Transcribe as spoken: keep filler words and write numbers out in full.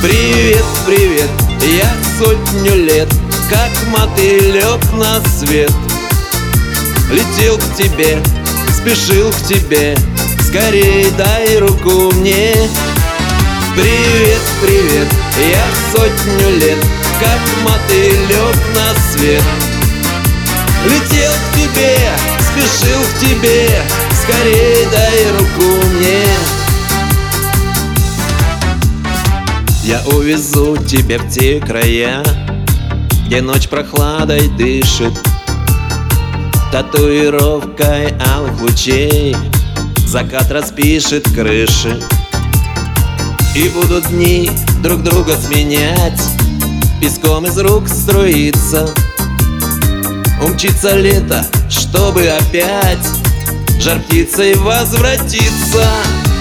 Привет, привет, я сотню лет, как мотылек на свет, летел к тебе, спешил к тебе, скорей дай руку мне. Привет, привет, я сотню лет, как мотылек на свет, летел к тебе, спешил к тебе, скорей дай руку мне. Я увезу тебя в те края, где ночь прохладой дышит, татуировкой алых лучей закат распишет крыши. И будут дни друг друга сменять, песком из рук струиться. Умчится лето, чтобы опять жар птицей возвратиться.